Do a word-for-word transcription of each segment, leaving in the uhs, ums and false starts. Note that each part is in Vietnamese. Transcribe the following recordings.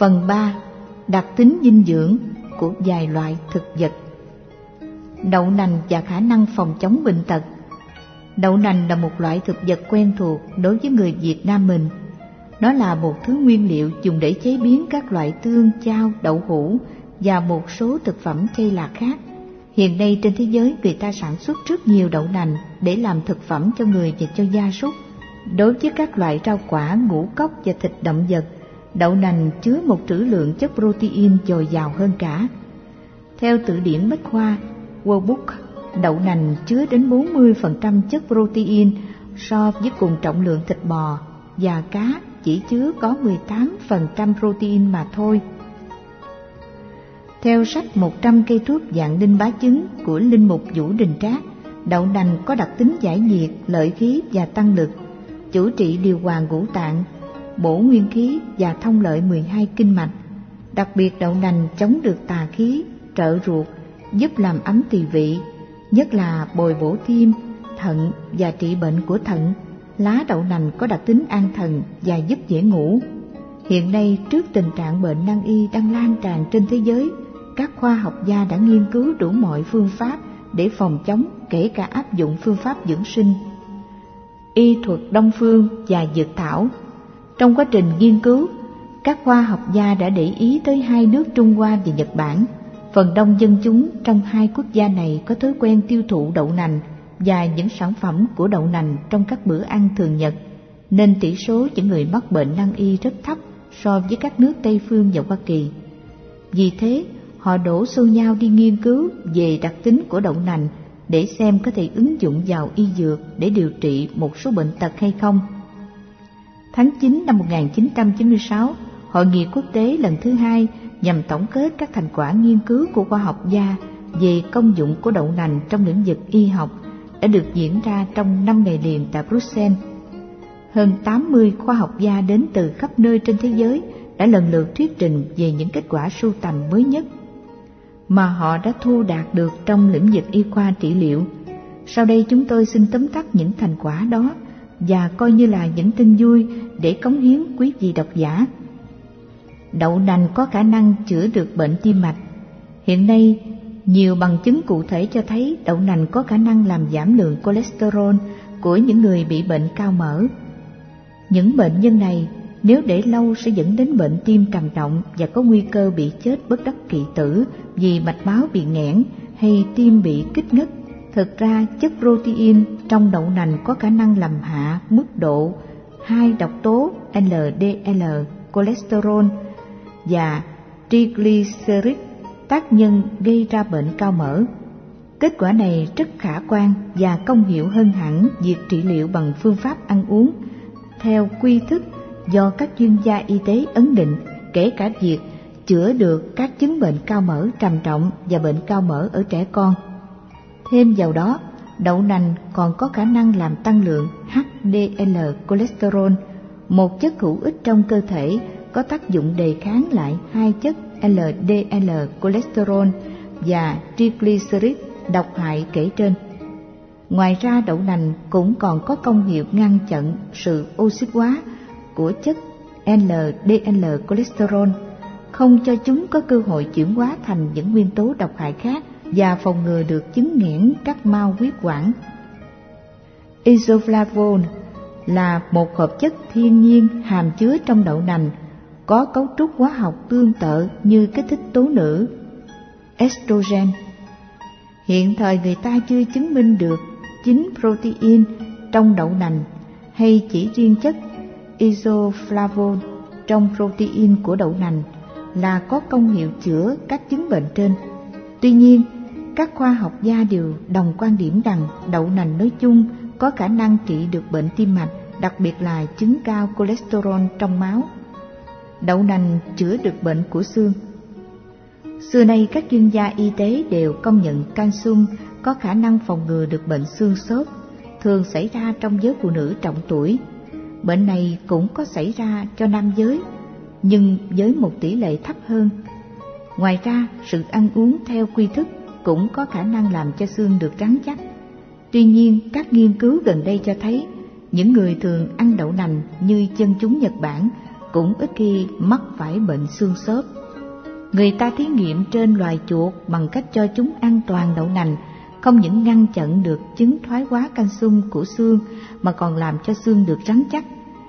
Phần ba. Đặc tính dinh dưỡng của vài loại thực vật. Đậu nành và khả năng phòng chống bệnh tật. Đậu nành là một loại thực vật quen thuộc đối với người Việt Nam mình. Nó là một thứ nguyên liệu dùng để chế biến các loại tương, chao, đậu hũ và một số thực phẩm chay lạc khác. Hiện nay trên thế giới người ta sản xuất rất nhiều đậu nành để làm thực phẩm cho người và cho gia súc. Đối với các loại rau quả, ngũ cốc và thịt động vật, đậu nành chứa một trữ lượng chất protein dồi dào hơn cả. Theo từ điển Bách khoa World Book, đậu nành chứa đến bốn mươi phần trăm chất protein so với cùng trọng lượng thịt bò, và cá chỉ chứa có mười tám phần trăm protein mà thôi. Theo sách một trăm cây thuốc dạng đinh bá chứng của Linh Mục Vũ Đình Trác, đậu nành có đặc tính giải nhiệt, lợi khí và tăng lực, chữa trị điều hòa ngũ tạng, bổ nguyên khí và thông lợi mười hai kinh mạch. Đặc biệt đậu nành chống được tà khí, trợ ruột, giúp làm ấm tỳ vị, nhất là bồi bổ tim, thận và trị bệnh của thận. Lá đậu nành có đặc tính an thần và giúp dễ ngủ. Hiện nay, trước tình trạng bệnh nan y đang lan tràn trên thế giới, các khoa học gia đã nghiên cứu đủ mọi phương pháp để phòng chống, kể cả áp dụng phương pháp dưỡng sinh, y thuật đông phương và dược thảo. Trong quá trình nghiên cứu, các khoa học gia đã để ý tới hai nước Trung Hoa và Nhật Bản. Phần đông dân chúng trong hai quốc gia này có thói quen tiêu thụ đậu nành và những sản phẩm của đậu nành trong các bữa ăn thường nhật, nên tỷ số những người mắc bệnh nan y rất thấp so với các nước Tây Phương và Hoa Kỳ. Vì thế, họ đổ xô nhau đi nghiên cứu về đặc tính của đậu nành để xem có thể ứng dụng vào y dược để điều trị một số bệnh tật hay không. Tháng chín năm một nghìn chín trăm chín mươi sáu, Hội nghị quốc tế lần thứ hai nhằm tổng kết các thành quả nghiên cứu của khoa học gia về công dụng của đậu nành trong lĩnh vực y học đã được diễn ra trong năm ngày liền tại Bruxelles. Hơn tám mươi khoa học gia đến từ khắp nơi trên thế giới đã lần lượt thuyết trình về những kết quả sưu tầm mới nhất mà họ đã thu đạt được trong lĩnh vực y khoa trị liệu. Sau đây chúng tôi xin tóm tắt những thành quả đó và coi như là những tin vui để cống hiến quý vị độc giả. Đậu nành có khả năng chữa được bệnh tim mạch. Hiện nay, nhiều bằng chứng cụ thể cho thấy đậu nành có khả năng làm giảm lượng cholesterol của những người bị bệnh cao mỡ. Những bệnh nhân này nếu để lâu sẽ dẫn đến bệnh tim trầm trọng và có nguy cơ bị chết bất đắc kỳ tử vì mạch máu bị nghẽn hay tim bị kích ngất. Thực ra, chất protein trong đậu nành có khả năng làm hạ mức độ hai độc tố L D L, cholesterol và triglycerid, tác nhân gây ra bệnh cao mỡ. Kết quả này rất khả quan và công hiệu hơn hẳn việc trị liệu bằng phương pháp ăn uống theo quy thức do các chuyên gia y tế ấn định, kể cả việc chữa được các chứng bệnh cao mỡ trầm trọng và bệnh cao mỡ ở trẻ con. Thêm vào đó, đậu nành còn có khả năng làm tăng lượng H D L cholesterol, một chất hữu ích trong cơ thể có tác dụng đề kháng lại hai chất L D L cholesterol và triglycerid độc hại kể trên. Ngoài ra, đậu nành cũng còn có công hiệu ngăn chặn sự oxy hóa của chất L D L cholesterol, không cho chúng có cơ hội chuyển hóa thành những nguyên tố độc hại khác và phòng ngừa được chứng nghẽn các mao huyết quản. Isoflavone là một hợp chất thiên nhiên hàm chứa trong đậu nành, có cấu trúc hóa học tương tự như kích thích tố nữ estrogen. Hiện thời người ta chưa chứng minh được chính protein trong đậu nành hay chỉ riêng chất isoflavone trong protein của đậu nành là có công hiệu chữa các chứng bệnh trên. Tuy nhiên, các khoa học gia đều đồng quan điểm rằng đậu nành nói chung có khả năng trị được bệnh tim mạch, đặc biệt là chứng cao cholesterol trong máu. Đậu nành chữa được bệnh của xương. Xưa nay các chuyên gia y tế đều công nhận calcium có khả năng phòng ngừa được bệnh xương xốp, thường xảy ra trong giới phụ nữ trọng tuổi. Bệnh này cũng có xảy ra cho nam giới, nhưng với một tỷ lệ thấp hơn. Ngoài ra, sự ăn uống theo quy thức cũng có khả năng làm cho xương được rắn chắc. Tuy nhiên, các nghiên cứu gần đây cho thấy những người thường ăn đậu nành như dân chúng Nhật Bản cũng ít khi mắc phải bệnh xương xốp. Người ta thí nghiệm trên loài chuột bằng cách cho chúng ăn toàn đậu nành, không những ngăn chặn được chứng thoái hóa calcium của xương mà còn làm cho xương được rắn chắc.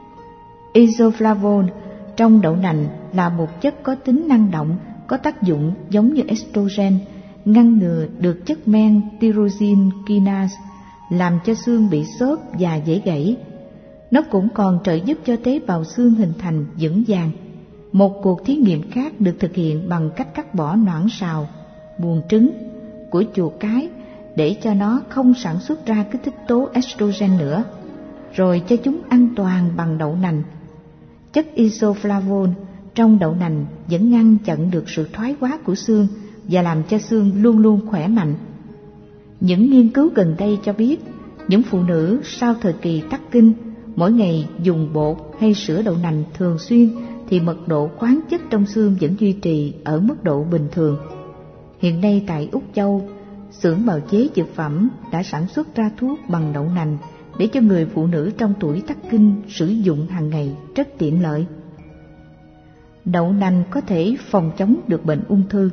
Isoflavone trong đậu nành là một chất có tính năng động, có tác dụng giống như estrogen, ngăn ngừa được chất men tyrosine kinase, làm cho xương bị xốp và dễ gãy. Nó cũng còn trợ giúp cho tế bào xương hình thành vững vàng. Một cuộc thí nghiệm khác được thực hiện bằng cách cắt bỏ noãn sào, buồng trứng của chuột cái để cho nó không sản xuất ra kích thích tố estrogen nữa, rồi cho chúng ăn toàn bằng đậu nành. Chất isoflavone trong đậu nành vẫn ngăn chặn được sự thoái hóa của xương và làm cho xương luôn luôn khỏe mạnh. Những nghiên cứu gần đây cho biết, những phụ nữ sau thời kỳ tắc kinh mỗi ngày dùng bột hay sữa đậu nành thường xuyên thì mật độ khoáng chất trong xương vẫn duy trì ở mức độ bình thường. Hiện nay tại Úc Châu, xưởng bào chế dược phẩm đã sản xuất ra thuốc bằng đậu nành để cho người phụ nữ trong tuổi tắc kinh sử dụng hàng ngày rất tiện lợi. Đậu nành có thể phòng chống được bệnh ung thư.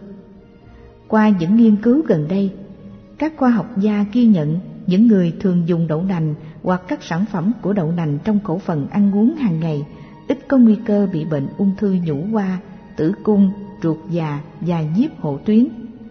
Qua những nghiên cứu gần đây, các khoa học gia ghi nhận những người thường dùng đậu nành hoặc các sản phẩm của đậu nành trong khẩu phần ăn uống hàng ngày ít có nguy cơ bị bệnh ung thư nhũ hoa, tử cung, ruột già và nhiếp hộ tuyến.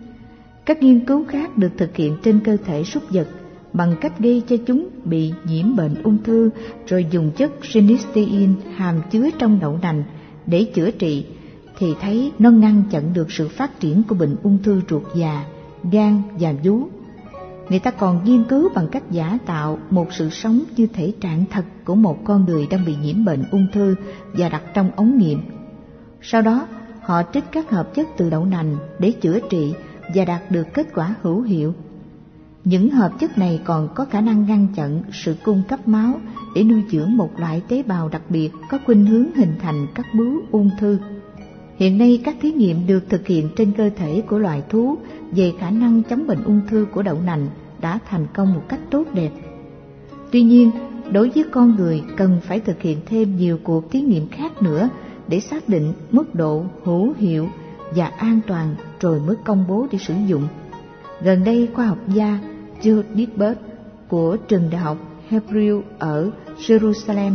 Các nghiên cứu khác được thực hiện trên cơ thể súc vật bằng cách gây cho chúng bị nhiễm bệnh ung thư rồi dùng chất genistein hàm chứa trong đậu nành để chữa trị, thì thấy nó ngăn chặn được sự phát triển của bệnh ung thư ruột già, gan và vú. Người ta còn nghiên cứu bằng cách giả tạo một sự sống như thể trạng thật của một con người đang bị nhiễm bệnh ung thư và đặt trong ống nghiệm. Sau đó, họ trích các hợp chất từ đậu nành để chữa trị và đạt được kết quả hữu hiệu. Những hợp chất này còn có khả năng ngăn chặn sự cung cấp máu để nuôi dưỡng một loại tế bào đặc biệt có khuynh hướng hình thành các bướu ung thư. Hiện nay các thí nghiệm được thực hiện trên cơ thể của loài thú về khả năng chống bệnh ung thư của đậu nành đã thành công một cách tốt đẹp. Tuy nhiên, đối với con người cần phải thực hiện thêm nhiều cuộc thí nghiệm khác nữa để xác định mức độ hữu hiệu và an toàn rồi mới công bố để sử dụng. Gần đây, khoa học gia Joe Dibbert của trường đại học Hebrew ở Jerusalem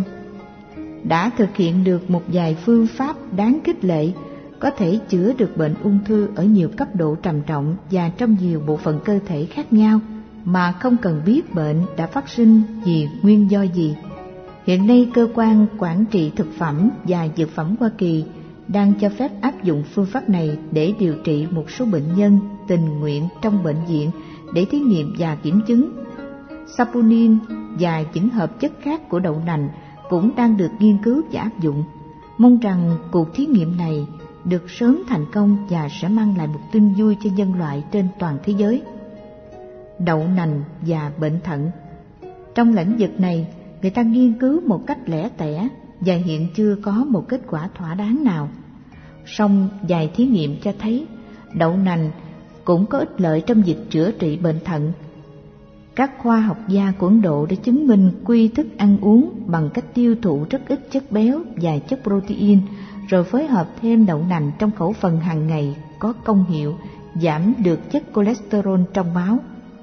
đã thực hiện được một vài phương pháp đáng khích lệ có thể chữa được bệnh ung thư ở nhiều cấp độ trầm trọng và trong nhiều bộ phận cơ thể khác nhau mà không cần biết bệnh đã phát sinh vì nguyên do gì. Hiện nay, cơ quan quản trị thực phẩm và dược phẩm Hoa Kỳ đang cho phép áp dụng phương pháp này để điều trị một số bệnh nhân tình nguyện trong bệnh viện để thí nghiệm và kiểm chứng. Saponin và những hợp chất khác của đậu nành cũng đang được nghiên cứu và áp dụng. Mong rằng cuộc thí nghiệm này được sớm thành công và sẽ mang lại một tin vui cho nhân loại trên toàn thế giới. Đậu nành và bệnh thận. Trong lĩnh vực này, người ta nghiên cứu một cách lẻ tẻ và hiện chưa có một kết quả thỏa đáng nào. Song vài thí nghiệm cho thấy đậu nành cũng có ích lợi trong việc chữa trị bệnh thận. Các khoa học gia của Ấn Độ đã chứng minh quy thức ăn uống bằng cách tiêu thụ rất ít chất béo và chất protein, rồi phối hợp thêm đậu nành trong khẩu phần hàng ngày có công hiệu giảm được chất cholesterol trong máu.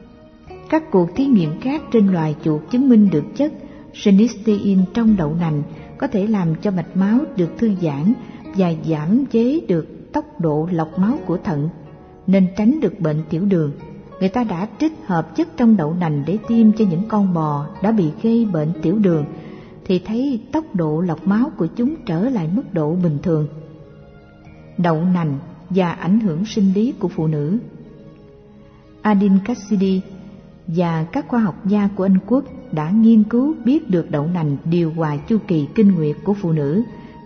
Các cuộc thí nghiệm khác trên loài chuột chứng minh được chất genistein trong đậu nành có thể làm cho mạch máu được thư giãn và giảm chế được tốc độ lọc máu của thận, nên tránh được bệnh tiểu đường. Người ta đã trích hợp chất trong đậu nành để tiêm cho những con bò đã bị gây bệnh tiểu đường, thì thấy tốc độ lọc máu của chúng trở lại mức độ bình thường. Đậu nành và ảnh hưởng sinh lý của phụ nữ. Adin Cassidy và các khoa học gia của Anh Quốc đã nghiên cứu biết được đậu nành điều hòa chu kỳ kinh nguyệt của phụ nữ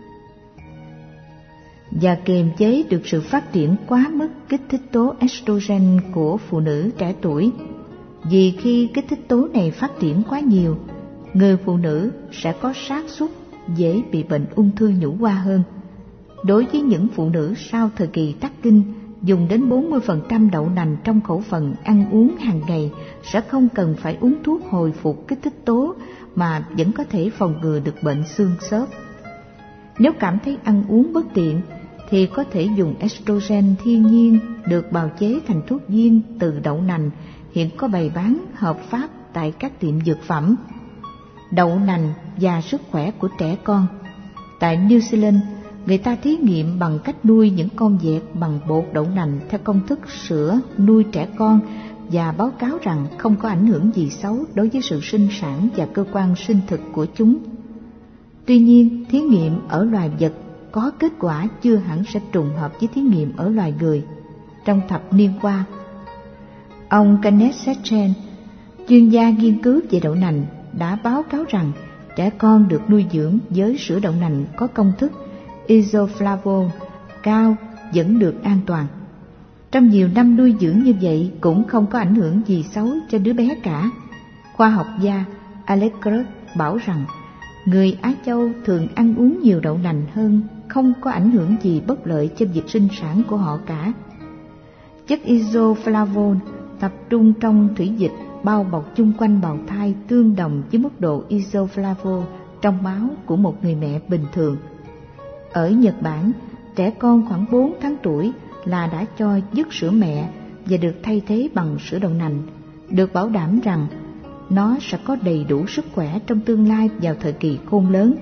và kiềm chế được sự phát triển quá mức kích thích tố estrogen của phụ nữ trẻ tuổi. Vì khi kích thích tố này phát triển quá nhiều, người phụ nữ sẽ có xác suất dễ bị bệnh ung thư nhũ hoa hơn. Đối với những phụ nữ sau thời kỳ tắc kinh, dùng đến bốn mươi phần trăm đậu nành trong khẩu phần ăn uống hàng ngày sẽ không cần phải uống thuốc hồi phục kích thích tố mà vẫn có thể phòng ngừa được bệnh xương xốp. Nếu cảm thấy ăn uống bất tiện thì có thể dùng estrogen thiên nhiên được bào chế thành thuốc viên từ đậu nành, hiện có bày bán hợp pháp tại các tiệm dược phẩm. Đậu nành và sức khỏe của trẻ con. Tại New Zealand, người ta thí nghiệm bằng cách nuôi những con vẹt bằng bột đậu nành theo công thức sữa nuôi trẻ con và báo cáo rằng không có ảnh hưởng gì xấu đối với sự sinh sản và cơ quan sinh thực của chúng. Tuy nhiên, thí nghiệm ở loài vật có kết quả chưa hẳn sẽ trùng hợp với thí nghiệm ở loài người. Trong thập niên qua, ông Kenneth Setchen, chuyên gia nghiên cứu về đậu nành, đã báo cáo rằng trẻ con được nuôi dưỡng với sữa đậu nành có công thức isoflavone cao vẫn được an toàn. Trong nhiều năm nuôi dưỡng như vậy cũng không có ảnh hưởng gì xấu cho đứa bé cả. Khoa học gia Alex Kirk bảo rằng người Á Châu thường ăn uống nhiều đậu nành hơn không có ảnh hưởng gì bất lợi cho việc sinh sản của họ cả. Chất isoflavone tập trung trong thủy dịch bao bọc chung quanh bào thai tương đồng với mức độ isoflavone trong máu của một người mẹ bình thường. Ở Nhật Bản, trẻ con khoảng bốn tháng tuổi là đã cho dứt sữa mẹ và được thay thế bằng sữa đậu nành, được bảo đảm rằng nó sẽ có đầy đủ sức khỏe trong tương lai vào thời kỳ khôn lớn.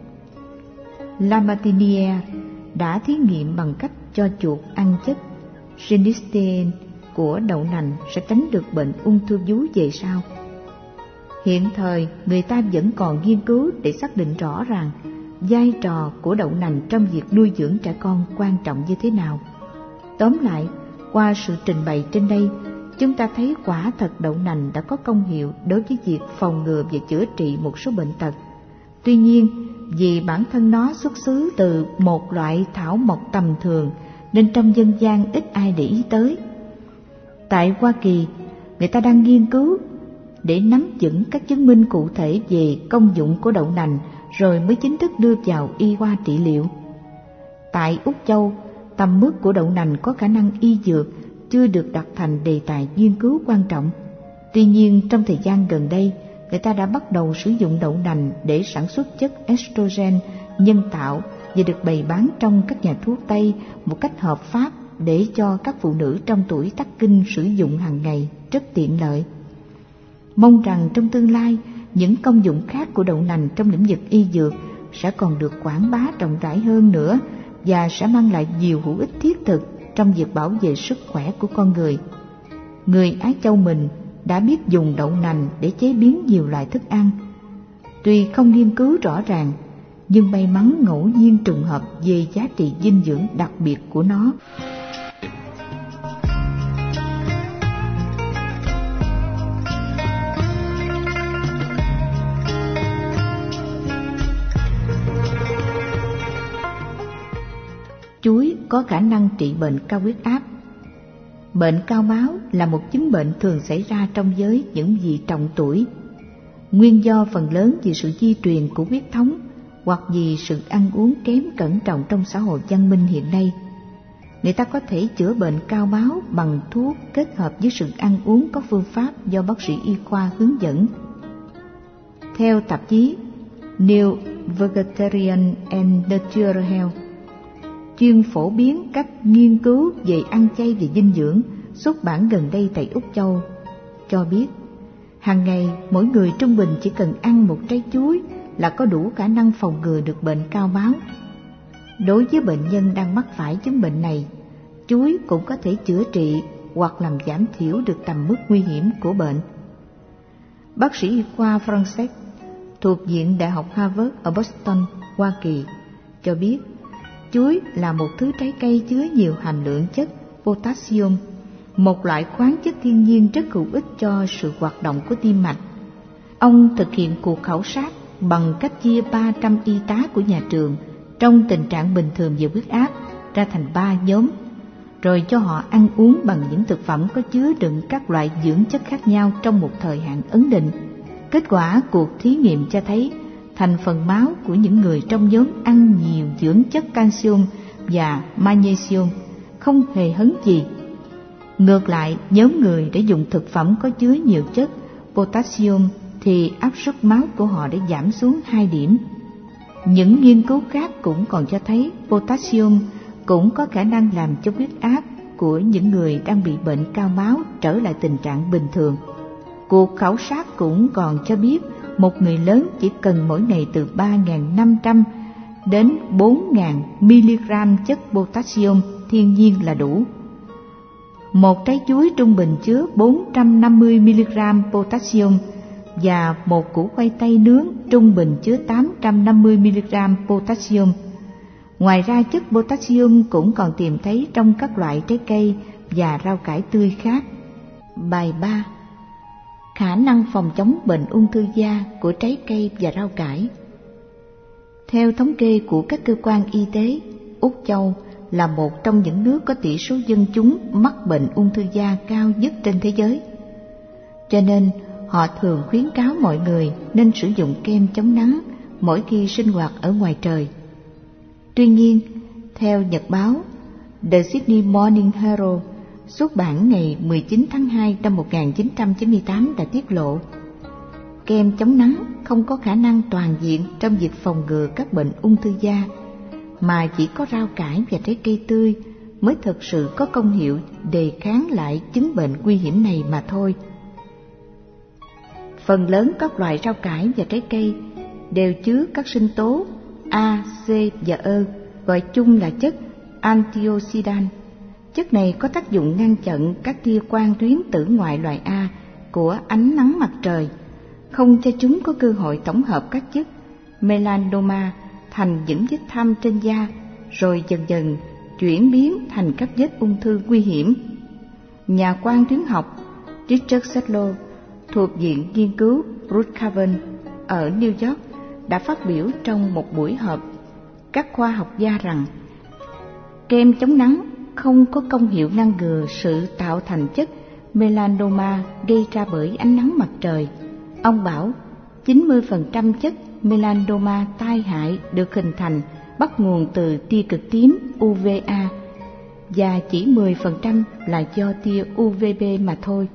Lamartine đã thí nghiệm bằng cách cho chuột ăn chất genistein của đậu nành sẽ tránh được bệnh ung thư vú về sau. Hiện thời, người ta vẫn còn nghiên cứu để xác định rõ ràng vai trò của đậu nành trong việc nuôi dưỡng trẻ con quan trọng như thế nào. Tóm lại, qua sự trình bày trên đây, chúng ta thấy quả thật đậu nành đã có công hiệu đối với việc phòng ngừa và chữa trị một số bệnh tật. Tuy nhiên, vì bản thân nó xuất xứ từ một loại thảo mộc tầm thường, nên trong dân gian ít ai để ý tới. Tại Hoa Kỳ, người ta đang nghiên cứu để nắm vững các chứng minh cụ thể về công dụng của đậu nành, rồi mới chính thức đưa vào y khoa trị liệu. Tại Úc Châu, tầm mức của đậu nành có khả năng y dược chưa được đặt thành đề tài nghiên cứu quan trọng. Tuy nhiên, trong thời gian gần đây, người ta đã bắt đầu sử dụng đậu nành để sản xuất chất estrogen nhân tạo và được bày bán trong các nhà thuốc Tây một cách hợp pháp để cho các phụ nữ trong tuổi tắc kinh sử dụng hàng ngày rất tiện lợi. Mong rằng trong tương lai, những công dụng khác của đậu nành trong lĩnh vực y dược sẽ còn được quảng bá rộng rãi hơn nữa và sẽ mang lại nhiều hữu ích thiết thực trong việc bảo vệ sức khỏe của con người. Người Á Châu mình đã biết dùng đậu nành để chế biến nhiều loại thức ăn. Tuy không nghiên cứu rõ ràng, nhưng may mắn ngẫu nhiên trùng hợp về giá trị dinh dưỡng đặc biệt của nó. Chuối có khả năng trị bệnh cao huyết áp. Bệnh cao máu là một chứng bệnh thường xảy ra trong giới những vị trọng tuổi. Nguyên do phần lớn vì sự di truyền của huyết thống hoặc vì sự ăn uống kém cẩn trọng trong xã hội văn minh hiện nay. Người ta có thể chữa bệnh cao máu bằng thuốc kết hợp với sự ăn uống có phương pháp do bác sĩ y khoa hướng dẫn. Theo tạp chí New Vegetarian and Natural Health, chuyên phổ biến các nghiên cứu về ăn chay và dinh dưỡng, xuất bản gần đây tại Úc Châu, cho biết hàng ngày mỗi người trung bình chỉ cần ăn một trái chuối là có đủ khả năng phòng ngừa được bệnh cao máu. Đối với bệnh nhân đang mắc phải chứng bệnh này, chuối cũng có thể chữa trị hoặc làm giảm thiểu được tầm mức nguy hiểm của bệnh. Bác sĩ y khoa Francis thuộc Viện Đại học Harvard ở Boston, Hoa Kỳ, cho biết chuối là một thứ trái cây chứa nhiều hàm lượng chất potassium, một loại khoáng chất thiên nhiên rất hữu ích cho sự hoạt động của tim mạch. Ông thực hiện cuộc khảo sát bằng cách chia ba trăm y tá của nhà trường trong tình trạng bình thường về huyết áp ra thành ba nhóm, rồi cho họ ăn uống bằng những thực phẩm có chứa đựng các loại dưỡng chất khác nhau trong một thời hạn ấn định. Kết quả cuộc thí nghiệm cho thấy thành phần máu của những người trong nhóm ăn nhiều dưỡng chất calcium và magnesium không hề hấn gì. Ngược lại, nhóm người đã dùng thực phẩm có chứa nhiều chất potassium thì áp suất máu của họ đã giảm xuống hai điểm. Những nghiên cứu khác cũng còn cho thấy potassium cũng có khả năng làm cho huyết áp của những người đang bị bệnh cao máu trở lại tình trạng bình thường. Cuộc khảo sát cũng còn cho biết một người lớn chỉ cần mỗi ngày từ ba nghìn năm trăm đến bốn nghìn mi-li-gam chất potassium thiên nhiên là đủ. Một trái chuối trung bình chứa bốn trăm năm mươi mi-li-gam potassium và một củ khoai tây nướng trung bình chứa tám trăm năm mươi mi-li-gam potassium. Ngoài ra, chất potassium cũng còn tìm thấy trong các loại trái cây và rau cải tươi khác. Bài ba. Khả năng phòng chống bệnh ung thư da của trái cây và rau cải. Theo thống kê của các cơ quan y tế, Úc Châu là một trong những nước có tỷ số dân chúng mắc bệnh ung thư da cao nhất trên thế giới. Cho nên, họ thường khuyến cáo mọi người nên sử dụng kem chống nắng mỗi khi sinh hoạt ở ngoài trời. Tuy nhiên, theo nhật báo The Sydney Morning Herald xuất bản ngày mười chín tháng hai năm một nghìn chín trăm chín mươi tám đã tiết lộ, kem chống nắng không có khả năng toàn diện trong việc phòng ngừa các bệnh ung thư da, mà chỉ có rau cải và trái cây tươi mới thực sự có công hiệu đề kháng lại chứng bệnh nguy hiểm này mà thôi. Phần lớn các loại rau cải và trái cây đều chứa các sinh tố A, C và E, gọi chung là chất antioxidant. Chất này có tác dụng ngăn chặn các tia quang tuyến tử ngoại loại A của ánh nắng mặt trời, không cho chúng có cơ hội tổng hợp các chất melanoma thành những vết thâm trên da, rồi dần dần chuyển biến thành các vết ung thư nguy hiểm. Nhà quang tuyến học Richard Sadlow thuộc Viện Nghiên cứu Brookhaven ở New York đã phát biểu trong một buổi họp các khoa học gia rằng kem chống nắng không có công hiệu ngăn ngừa sự tạo thành chất melanoma gây ra bởi ánh nắng mặt trời. Ông bảo chín mươi phần trăm chất melanoma tai hại được hình thành bắt nguồn từ tia cực tím u vê a và chỉ mười phần trăm là do tia u vê bê mà thôi.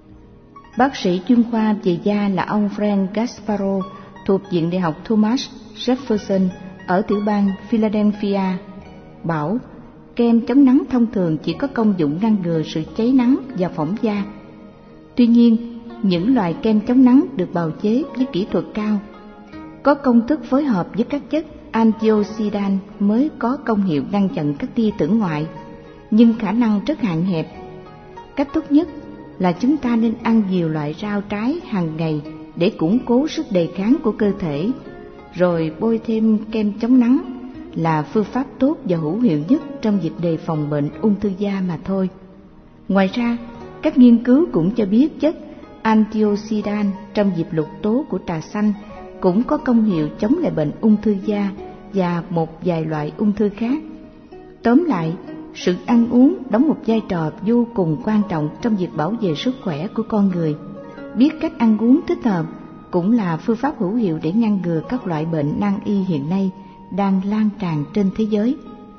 Bác sĩ chuyên khoa về da là ông Frank Gasparo thuộc Viện Đại học Thomas Jefferson ở tiểu bang Philadelphia bảo kem chống nắng thông thường chỉ có công dụng ngăn ngừa sự cháy nắng và phỏng da. Tuy nhiên, những loại kem chống nắng được bào chế với kỹ thuật cao, có công thức phối hợp với các chất antioxidant mới có công hiệu ngăn chặn các tia tử ngoại, nhưng khả năng rất hạn hẹp. Cách tốt nhất là chúng ta nên ăn nhiều loại rau trái hàng ngày để củng cố sức đề kháng của cơ thể, rồi bôi thêm kem chống nắng là phương pháp tốt và hữu hiệu nhất trong việc đề phòng bệnh ung thư da mà thôi. Ngoài ra, các nghiên cứu cũng cho biết chất antioxidant trong diệp lục tố của trà xanh cũng có công hiệu chống lại bệnh ung thư da và một vài loại ung thư khác. Tóm lại, sự ăn uống đóng một vai trò vô cùng quan trọng trong việc bảo vệ sức khỏe của con người. Biết cách ăn uống thích hợp cũng là phương pháp hữu hiệu để ngăn ngừa các loại bệnh nan y hiện nay đang lan tràn trên thế giới.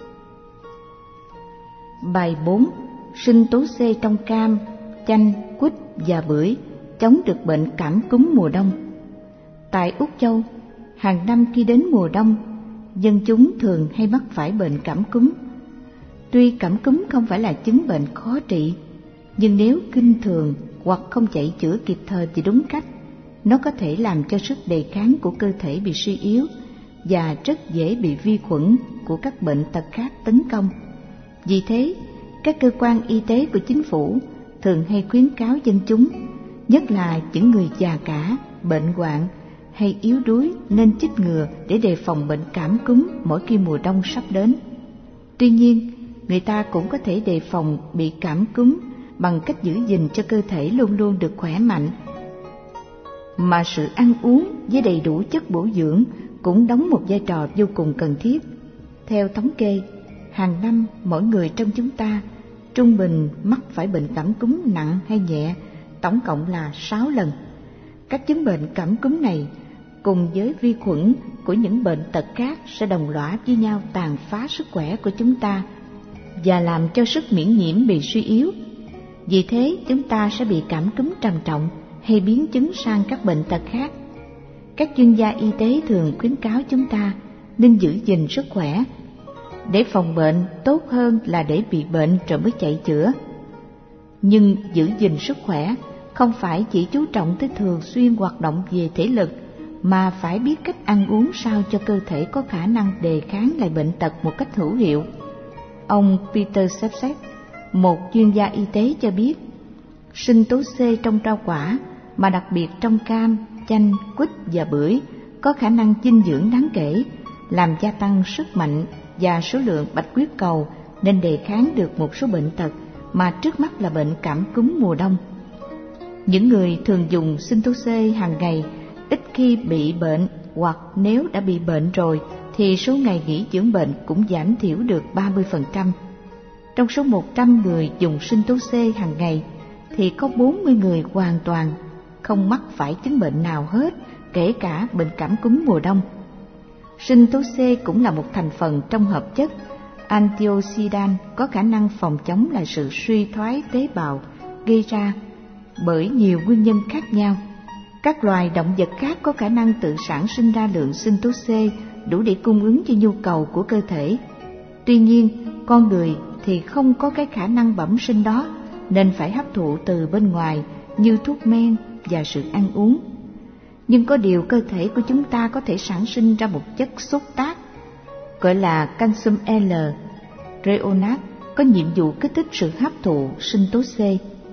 Bài bốn. Sinh tố C trong cam, chanh, quýt và bưởi chống được bệnh cảm cúm mùa đông. Tại Úc Châu, hàng năm khi đến mùa đông, dân chúng thường hay mắc phải bệnh cảm cúm. Tuy cảm cúm không phải là chứng bệnh khó trị, nhưng nếu kinh thường hoặc không chạy chữa kịp thời thì đúng cách, nó có thể làm cho sức đề kháng của cơ thể bị suy yếu và rất dễ bị vi khuẩn của các bệnh tật khác tấn công. Vì thế, các cơ quan y tế của chính phủ thường hay khuyến cáo dân chúng, nhất là những người già cả, bệnh hoạn hay yếu đuối nên chích ngừa để đề phòng bệnh cảm cúm mỗi khi mùa đông sắp đến. Tuy nhiên, người ta cũng có thể đề phòng bị cảm cúm bằng cách giữ gìn cho cơ thể luôn luôn được khỏe mạnh. Mà sự ăn uống với đầy đủ chất bổ dưỡng cũng đóng một vai trò vô cùng cần thiết. Theo thống kê, hàng năm mỗi người trong chúng ta trung bình mắc phải bệnh cảm cúm nặng hay nhẹ, tổng cộng là sáu lần. Các chứng bệnh cảm cúm này cùng với vi khuẩn của những bệnh tật khác sẽ đồng lõa với nhau tàn phá sức khỏe của chúng ta và làm cho sức miễn nhiễm bị suy yếu. Vì thế chúng ta sẽ bị cảm cúm trầm trọng hay biến chứng sang các bệnh tật khác. Các chuyên gia y tế thường khuyến cáo chúng ta nên giữ gìn sức khỏe. Để phòng bệnh tốt hơn là để bị bệnh rồi mới chạy chữa. Nhưng giữ gìn sức khỏe không phải chỉ chú trọng tới thường xuyên hoạt động về thể lực, mà phải biết cách ăn uống sao cho cơ thể có khả năng đề kháng lại bệnh tật một cách hữu hiệu. Ông Peter Sepsek, một chuyên gia y tế cho biết, sinh tố C trong rau quả, mà đặc biệt trong cam, chanh, quýt và bưởi, có khả năng dinh dưỡng đáng kể, làm gia tăng sức mạnh và số lượng bạch huyết cầu, nên đề kháng được một số bệnh tật mà trước mắt là bệnh cảm cúm mùa đông. Những người thường dùng sinh tố C hàng ngày ít khi bị bệnh, hoặc nếu đã bị bệnh rồi thì số ngày nghỉ dưỡng bệnh cũng giảm thiểu được ba mươi phần trăm. Trong số một trăm người dùng sinh tố C hàng ngày thì có bốn mươi người hoàn toàn không mắc phải chứng bệnh nào hết, kể cả bệnh cảm cúm mùa đông. Sinh tố C cũng là một thành phần trong hợp chất antioxidant có khả năng phòng chống lại sự suy thoái tế bào gây ra bởi nhiều nguyên nhân khác nhau. Các loài động vật khác có khả năng tự sản sinh ra lượng sinh tố C đủ để cung ứng cho nhu cầu của cơ thể. Tuy nhiên, con người thì không có cái khả năng bẩm sinh đó, nên phải hấp thụ từ bên ngoài như thuốc men và sự ăn uống. Nhưng có điều cơ thể của chúng ta có thể sản sinh ra một chất xúc tác gọi là calcium L. Reonat có nhiệm vụ kích thích sự hấp thụ sinh tố C.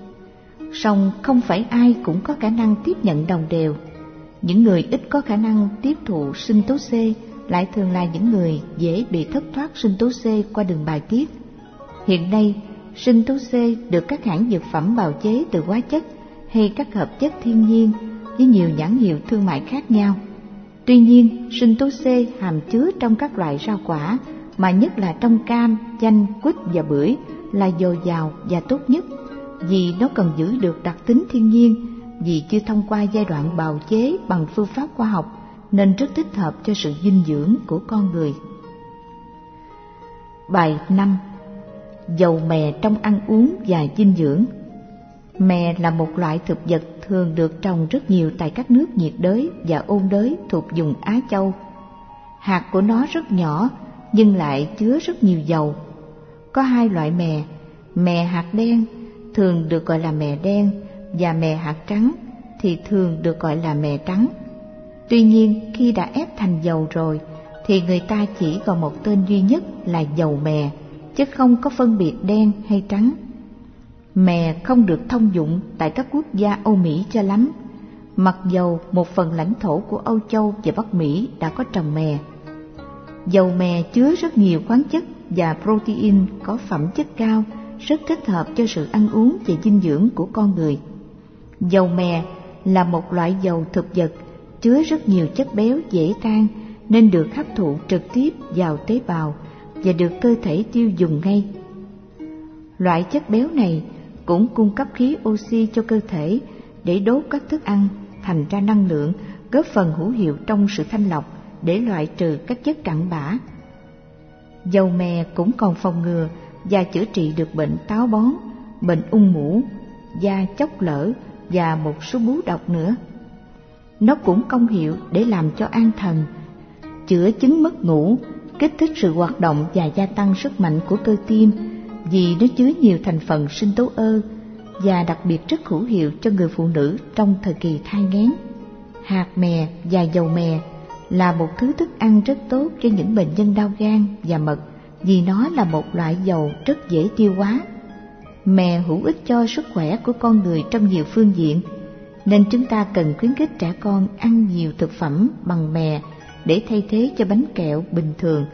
Song không phải ai cũng có khả năng tiếp nhận đồng đều. Những người ít có khả năng tiếp thụ sinh tố C lại thường là những người dễ bị thất thoát sinh tố C qua đường bài tiết. Hiện nay, sinh tố C được các hãng dược phẩm bào chế từ hóa chất hay các hợp chất thiên nhiên với nhiều nhãn hiệu thương mại khác nhau. Tuy nhiên, sinh tố C hàm chứa trong các loại rau quả, mà nhất là trong cam, chanh, quýt và bưởi là dồi dào và tốt nhất, vì nó cần giữ được đặc tính thiên nhiên, vì chưa thông qua giai đoạn bào chế bằng phương pháp khoa học nên rất thích hợp cho sự dinh dưỡng của con người. Bài năm. Dầu mè trong ăn uống và dinh dưỡng. Mè là một loại thực vật thường được trồng rất nhiều tại các nước nhiệt đới và ôn đới thuộc vùng Á Châu. Hạt của nó rất nhỏ nhưng lại chứa rất nhiều dầu. Có hai loại mè, mè hạt đen thường được gọi là mè đen và mè hạt trắng thì thường được gọi là mè trắng. Tuy nhiên, khi đã ép thành dầu rồi thì người ta chỉ còn một tên duy nhất là dầu mè, chứ không có phân biệt đen hay trắng. Mè không được thông dụng tại các quốc gia Âu Mỹ cho lắm, mặc dầu một phần lãnh thổ của Âu Châu và Bắc Mỹ đã có trồng mè. Dầu mè chứa rất nhiều khoáng chất và protein có phẩm chất cao, rất thích hợp cho sự ăn uống và dinh dưỡng của con người. Dầu mè là một loại dầu thực vật chứa rất nhiều chất béo dễ tan, nên được hấp thụ trực tiếp vào tế bào và được cơ thể tiêu dùng ngay. Loại chất béo này cũng cung cấp khí oxy cho cơ thể để đốt các thức ăn thành ra năng lượng, góp phần hữu hiệu trong sự thanh lọc để loại trừ các chất cặn bã. Dầu mè cũng còn phòng ngừa và chữa trị được bệnh táo bón, bệnh ung mũ, da chóc lở và một số bú độc nữa. Nó cũng công hiệu để làm cho an thần, chữa chứng mất ngủ, kích thích sự hoạt động và gia tăng sức mạnh của cơ tim, vì nó chứa nhiều thành phần sinh tố ơ và đặc biệt rất hữu hiệu cho người phụ nữ trong thời kỳ thai nghén. Hạt mè và dầu mè là một thứ thức ăn rất tốt cho những bệnh nhân đau gan và mật, vì nó là một loại dầu rất dễ tiêu hóa. Mè hữu ích cho sức khỏe của con người trong nhiều phương diện, nên chúng ta cần khuyến khích trẻ con ăn nhiều thực phẩm bằng mè để thay thế cho bánh kẹo bình thường.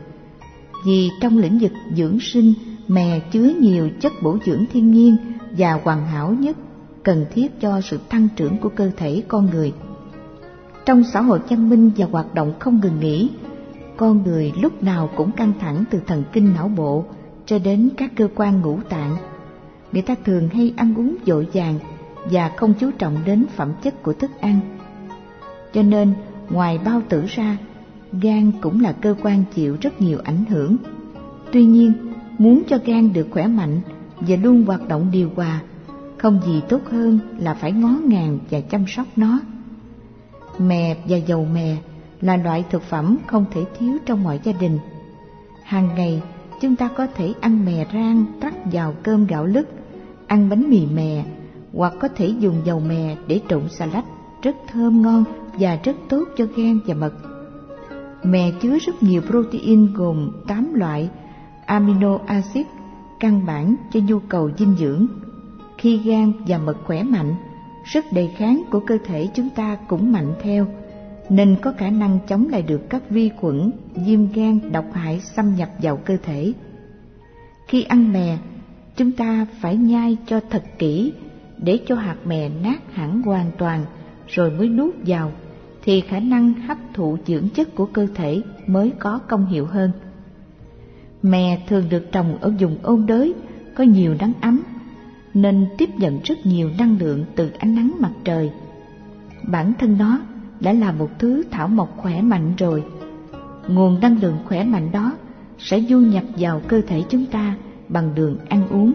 Vì trong lĩnh vực dưỡng sinh, mè chứa nhiều chất bổ dưỡng thiên nhiên và hoàn hảo nhất cần thiết cho sự tăng trưởng của cơ thể con người. Trong xã hội văn minh và hoạt động không ngừng nghỉ, con người lúc nào cũng căng thẳng từ thần kinh não bộ cho đến các cơ quan ngũ tạng. Người ta thường hay ăn uống vội vàng và không chú trọng đến phẩm chất của thức ăn. Cho nên, ngoài bao tử ra, gan cũng là cơ quan chịu rất nhiều ảnh hưởng. Tuy nhiên, muốn cho gan được khỏe mạnh và luôn hoạt động điều hòa, không gì tốt hơn là phải ngó ngàng và chăm sóc nó. Mè và dầu mè là loại thực phẩm không thể thiếu trong mọi gia đình. Hàng ngày, chúng ta có thể ăn mè rang rắc vào cơm gạo lứt, ăn bánh mì mè, hoặc có thể dùng dầu mè để trộn salad, rất thơm ngon và rất tốt cho gan và mật. Mè chứa rất nhiều protein gồm tám loại amino acid căn bản cho nhu cầu dinh dưỡng. Khi gan và mật khỏe mạnh, sức đề kháng của cơ thể chúng ta cũng mạnh theo, nên có khả năng chống lại được các vi khuẩn, viêm gan độc hại xâm nhập vào cơ thể. Khi ăn mè, chúng ta phải nhai cho thật kỹ để cho hạt mè nát hẳn hoàn toàn rồi mới nuốt vào, thì khả năng hấp thụ dưỡng chất của cơ thể mới có công hiệu hơn. Mè thường được trồng ở vùng ôn đới, có nhiều nắng ấm, nên tiếp nhận rất nhiều năng lượng từ ánh nắng mặt trời. Bản thân nó đã là một thứ thảo mộc khỏe mạnh rồi. Nguồn năng lượng khỏe mạnh đó sẽ du nhập vào cơ thể chúng ta bằng đường ăn uống.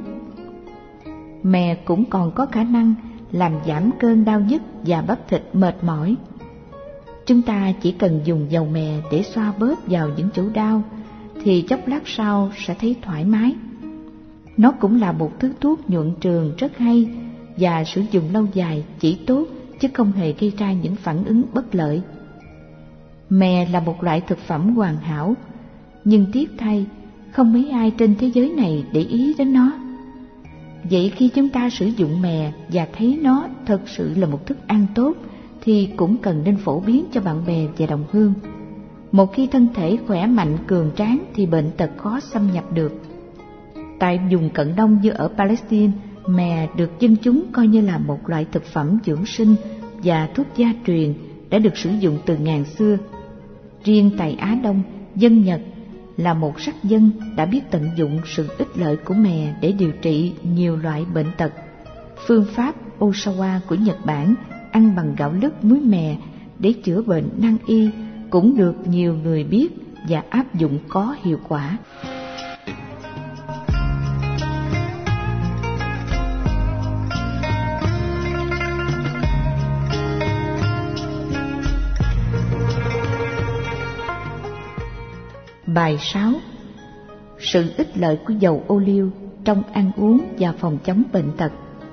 Mè cũng còn có khả năng làm giảm cơn đau nhức và bắp thịt mệt mỏi. Chúng ta chỉ cần dùng dầu mè để xoa bóp vào những chỗ đau, thì chốc lát sau sẽ thấy thoải mái. Nó cũng là một thứ thuốc nhuận trường rất hay, và sử dụng lâu dài chỉ tốt chứ không hề gây ra những phản ứng bất lợi. Mè là một loại thực phẩm hoàn hảo, nhưng tiếc thay, không mấy ai trên thế giới này để ý đến nó. Vậy khi chúng ta sử dụng mè và thấy nó thật sự là một thức ăn tốt, thì cũng cần nên phổ biến cho bạn bè và đồng hương. Một khi thân thể khỏe mạnh cường tráng thì bệnh tật khó xâm nhập được. Tại vùng Cận Đông như ở Palestine, mè được dân chúng coi như là một loại thực phẩm dưỡng sinh và thuốc gia truyền đã được sử dụng từ ngàn xưa. Riêng tại Á Đông, dân Nhật là một sắc dân đã biết tận dụng sự ích lợi của mè để điều trị nhiều loại bệnh tật. Phương pháp Osawa của Nhật Bản ăn bằng gạo lứt muối mè để chữa bệnh nan y cũng được nhiều người biết và áp dụng có hiệu quả. Bài sáu. Sự ích lợi của dầu ô liu trong ăn uống và phòng chống bệnh tật.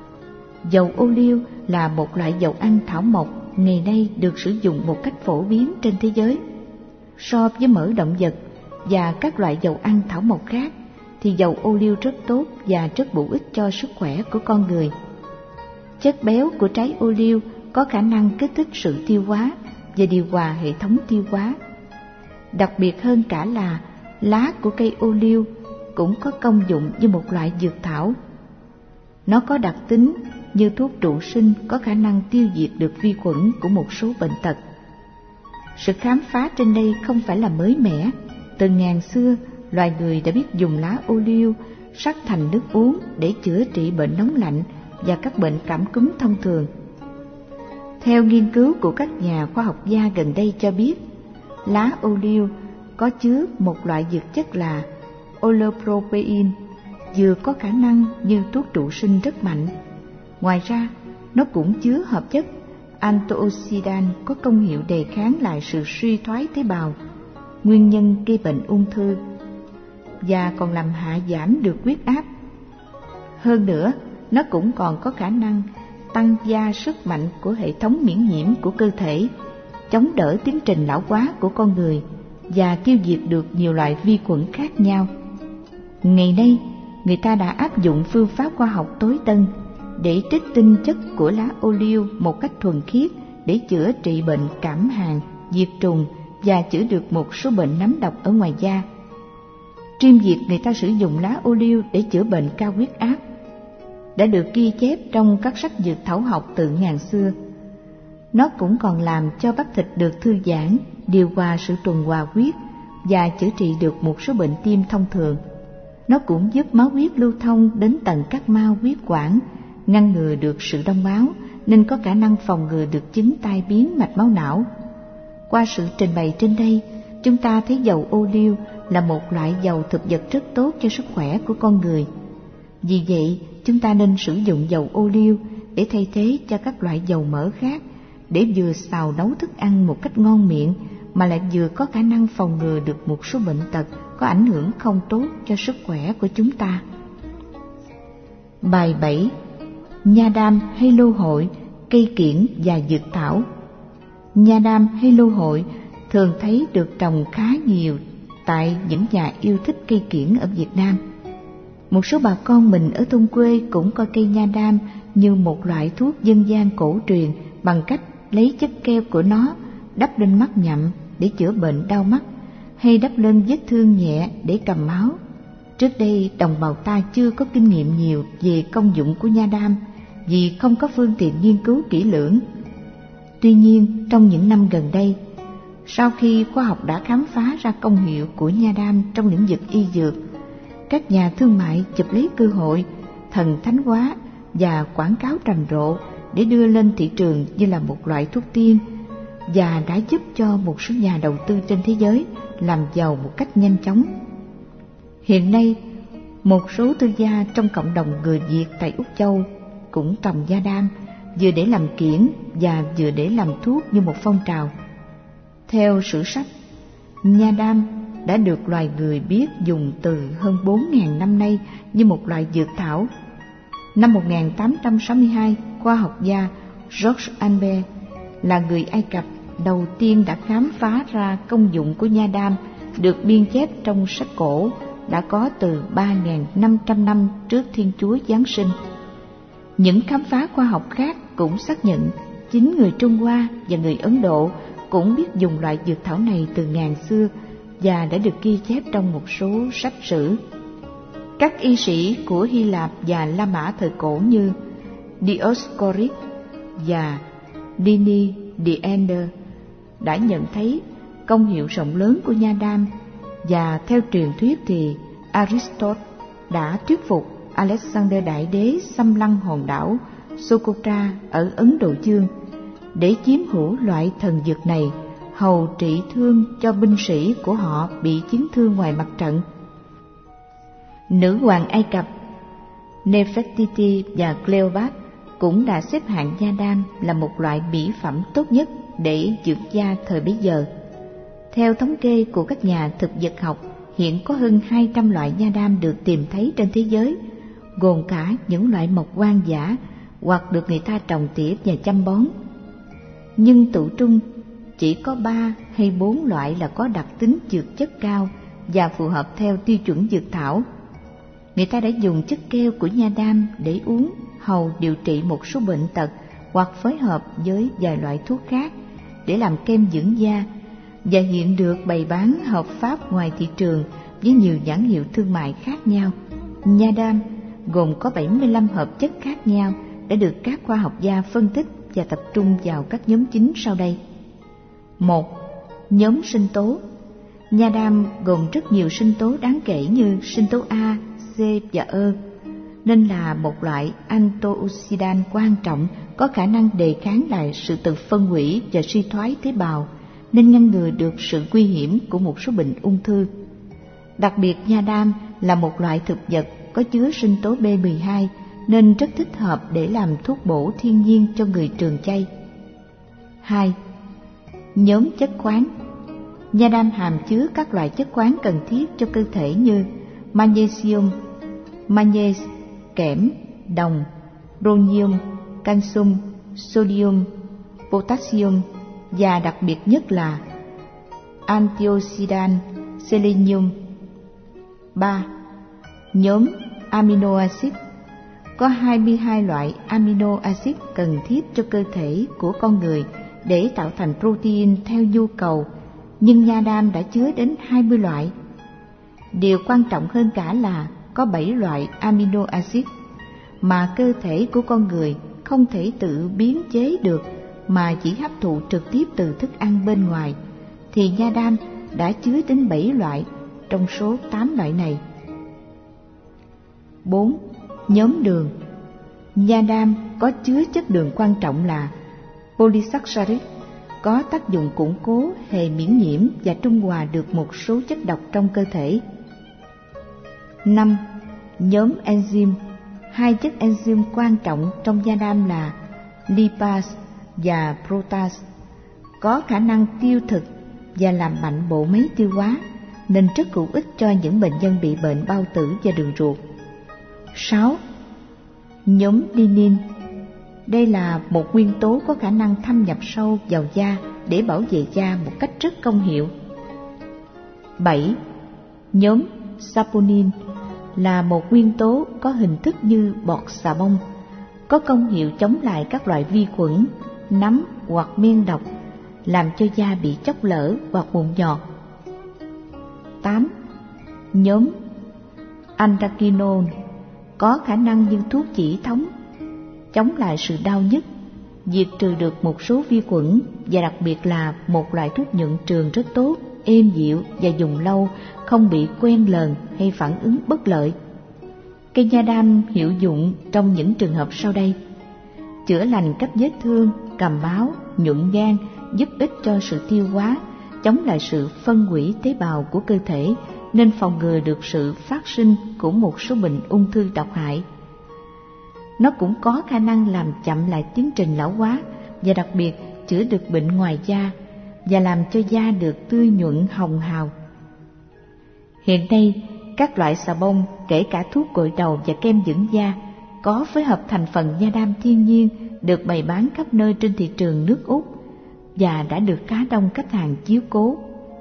Dầu ô liu là một loại dầu ăn thảo mộc ngày nay được sử dụng một cách phổ biến trên thế giới. So với mỡ động vật và các loại dầu ăn thảo mộc khác, thì dầu ô liu rất tốt và rất bổ ích cho sức khỏe của con người. Chất béo của trái ô liu có khả năng kích thích sự tiêu hóa và điều hòa hệ thống tiêu hóa. Đặc biệt hơn cả là lá của cây ô liu cũng có công dụng như một loại dược thảo. Nó có đặc tính như thuốc trụ sinh, có khả năng tiêu diệt được vi khuẩn của một số bệnh tật. Sự khám phá trên đây không phải là mới mẻ. Từ ngàn xưa, loài người đã biết dùng lá ô liu sắc thành nước uống để chữa trị bệnh nóng lạnh và các bệnh cảm cúm thông thường. Theo nghiên cứu của các nhà khoa học gia gần đây cho biết, lá ô liu có chứa một loại dược chất là oleuropein, vừa có khả năng như thuốc trụ sinh rất mạnh. Ngoài ra, nó cũng chứa hợp chất antioxidant có công hiệu đề kháng lại sự suy thoái tế bào, nguyên nhân gây bệnh ung thư, và còn làm hạ giảm được huyết áp. Hơn nữa, nó cũng còn có khả năng tăng gia sức mạnh của hệ thống miễn nhiễm của cơ thể, chống đỡ tiến trình lão hóa của con người và tiêu diệt được nhiều loại vi khuẩn khác nhau. Ngày nay, người ta đã áp dụng phương pháp khoa học tối tân để trích tinh chất của lá ô liu một cách thuần khiết để chữa trị bệnh cảm hàn, diệt trùng và chữa được một số bệnh nấm độc ở ngoài da. Riêng việc người ta sử dụng lá ô liu để chữa bệnh cao huyết áp đã được ghi chép trong các sách dược thảo học từ ngàn xưa. Nó cũng còn làm cho bắp thịt được thư giãn, điều hòa sự tuần hoàn huyết và chữa trị được một số bệnh tim thông thường. Nó cũng giúp máu huyết lưu thông đến tận các mao huyết quản, ngăn ngừa được sự đông máu, nên có khả năng phòng ngừa được chứng tai biến mạch máu não. Qua sự trình bày trên đây, chúng ta thấy dầu ô liu là một loại dầu thực vật rất tốt cho sức khỏe của con người. Vì vậy, chúng ta nên sử dụng dầu ô liu để thay thế cho các loại dầu mỡ khác, để vừa xào nấu thức ăn một cách ngon miệng mà lại vừa có khả năng phòng ngừa được một số bệnh tật có ảnh hưởng không tốt cho sức khỏe của chúng ta. Bài bảy. Nha đam hay lô hội, cây kiểng và dược thảo. Nha đam hay lô hội thường thấy được trồng khá nhiều tại những nhà yêu thích cây kiểng ở Việt Nam. Một số bà con mình ở thôn quê cũng coi cây nha đam như một loại thuốc dân gian cổ truyền bằng cách lấy chất keo của nó đắp lên mắt nhậm để chữa bệnh đau mắt, hay đắp lên vết thương nhẹ để cầm máu. Trước đây đồng bào ta chưa có kinh nghiệm nhiều về công dụng của nha đam vì không có phương tiện nghiên cứu kỹ lưỡng. Tuy nhiên, trong những năm gần đây, sau khi khoa học đã khám phá ra công hiệu của nha đam trong lĩnh vực y dược, các nhà thương mại chụp lấy cơ hội thần thánh hóa và quảng cáo rầm rộ để đưa lên thị trường như là một loại thuốc tiên, và đã giúp cho một số nhà đầu tư trên thế giới làm giàu một cách nhanh chóng. Hiện nay, một số tư gia trong cộng đồng người Việt tại Úc Châu cũng trồng nha đam, vừa để làm kiểng và vừa để làm thuốc như một phong trào. Theo sử sách, nha đam đã được loài người biết dùng từ hơn bốn nghìn năm nay như một loại dược thảo. Năm một nghìn tám trăm sáu mươi hai, khoa học gia George Albert là người Ai Cập đầu tiên đã khám phá ra công dụng của nha đam, được biên chép trong sách cổ đã có từ ba nghìn năm trăm năm trước Thiên Chúa Giáng sinh. Những khám phá khoa học khác cũng xác nhận chính người Trung Hoa và người Ấn Độ cũng biết dùng loại dược thảo này từ ngàn xưa và đã được ghi chép trong một số sách sử. Các y sĩ của Hy Lạp và La Mã thời cổ như Dioscorides và Pliny the Elder đã nhận thấy công hiệu rộng lớn của nha đam, và theo truyền thuyết thì Aristotle đã thuyết phục Alexander Đại Đế xâm lăng hòn đảo Socotra ở Ấn Độ Dương để chiếm hữu loại thần dược này, hầu trị thương cho binh sĩ của họ bị chấn thương ngoài mặt trận. Nữ hoàng Ai Cập Nefertiti và Cleopatra cũng đã xếp hạng nha đam là một loại mỹ phẩm tốt nhất để dưỡng da thời bấy giờ. Theo thống kê của các nhà thực vật học, hiện có hơn hai trăm loại nha đam được tìm thấy trên thế giới, gồm cả những loại mọc hoang dã hoặc được người ta trồng tỉa và chăm bón. Nhưng tụ trung chỉ có ba hay bốn loại là có đặc tính dược chất cao và phù hợp theo tiêu chuẩn dược thảo. Người ta đã dùng chất keo của nha đam để uống hầu điều trị một số bệnh tật, hoặc phối hợp với vài loại thuốc khác để làm kem dưỡng da, và hiện được bày bán hợp pháp ngoài thị trường với nhiều nhãn hiệu thương mại khác nhau. Nha đam gồm có bảy mươi lăm hợp chất khác nhau đã được các khoa học gia phân tích và tập trung vào các nhóm chính sau đây. Một. Nhóm sinh tố. Nha đam gồm rất nhiều sinh tố đáng kể như sinh tố A, C và E, nên là một loại antioxidant quan trọng có khả năng đề kháng lại sự tự phân hủy và suy thoái tế bào, nên ngăn ngừa được sự nguy hiểm của một số bệnh ung thư. Đặc biệt, nha đam là một loại thực vật có chứa sinh tố B mười hai nên rất thích hợp để làm thuốc bổ thiên nhiên cho người trường chay. Hai. Nhóm chất khoáng. Nha đam hàm chứa các loại chất khoáng cần thiết cho cơ thể như magnesium, magnesium, kẽm, đồng, bronzium, canxi, sodium, potassium và đặc biệt nhất là antioxidant selenium. Ba. Nhóm amino acid. Có hai mươi hai loại amino acid cần thiết cho cơ thể của con người để tạo thành protein theo nhu cầu, nhưng nha đam đã chứa đến hai mươi loại. Điều quan trọng hơn cả là có bảy loại amino acid mà cơ thể của con người không thể tự biến chế được mà chỉ hấp thụ trực tiếp từ thức ăn bên ngoài, thì nha đam đã chứa đến bảy loại trong số tám loại này. Bốn. Nhóm đường. Nha đam có chứa chất đường quan trọng là polysaccharide, có tác dụng củng cố hệ miễn nhiễm và trung hòa được một số chất độc trong cơ thể. Năm. Nhóm enzyme. Hai chất enzyme quan trọng trong nha đam là lipase và protease, có khả năng tiêu thực và làm mạnh bộ máy tiêu hóa, nên rất hữu ích cho những bệnh nhân bị bệnh bao tử và đường ruột. sáu. Nhóm linin. Đây là một nguyên tố có khả năng thâm nhập sâu vào da để bảo vệ da một cách rất công hiệu. bảy. Nhóm saponin là một nguyên tố có hình thức như bọt xà bông, có công hiệu chống lại các loại vi khuẩn, nấm hoặc men độc, làm cho da bị chóc lở hoặc mụn nhọt. tám. Nhóm anthraquinone có khả năng như thuốc chỉ thống, chống lại sự đau nhức, diệt trừ được một số vi khuẩn và đặc biệt là một loại thuốc nhuận trường rất tốt, êm dịu và dùng lâu, không bị quen lờn hay phản ứng bất lợi. Cây nha đam hiệu dụng trong những trường hợp sau đây: chữa lành các vết thương, cầm máu, nhuận gan, giúp ích cho sự tiêu hóa, chống lại sự phân hủy tế bào của cơ thể, nên phòng ngừa được sự phát sinh của một số bệnh ung thư độc hại. Nó cũng có khả năng làm chậm lại tiến trình lão hóa và đặc biệt chữa được bệnh ngoài da và làm cho da được tươi nhuận hồng hào. Hiện nay, các loại xà bông, kể cả thuốc gội đầu và kem dưỡng da, có phối hợp thành phần nha đam thiên nhiên, được bày bán khắp nơi trên thị trường nước Úc và đã được khá đông khách hàng chiếu cố.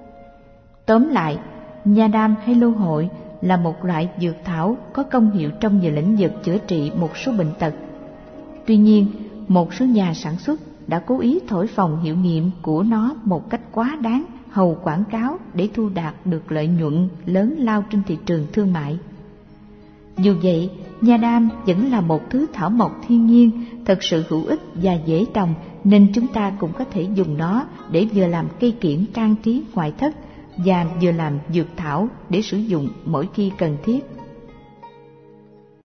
Tóm lại, nha đam hay lô hội là một loại dược thảo có công hiệu trong nhiều lĩnh vực chữa trị một số bệnh tật. Tuy nhiên, một số nhà sản xuất đã cố ý thổi phồng hiệu nghiệm của nó một cách quá đáng, hầu quảng cáo để thu đạt được lợi nhuận lớn lao trên thị trường thương mại. Dù vậy, nha đam vẫn là một thứ thảo mộc thiên nhiên thật sự hữu ích và dễ trồng, nên chúng ta cũng có thể dùng nó để vừa làm cây kiểng trang trí ngoại thất và vừa làm dược thảo để sử dụng mỗi khi cần thiết.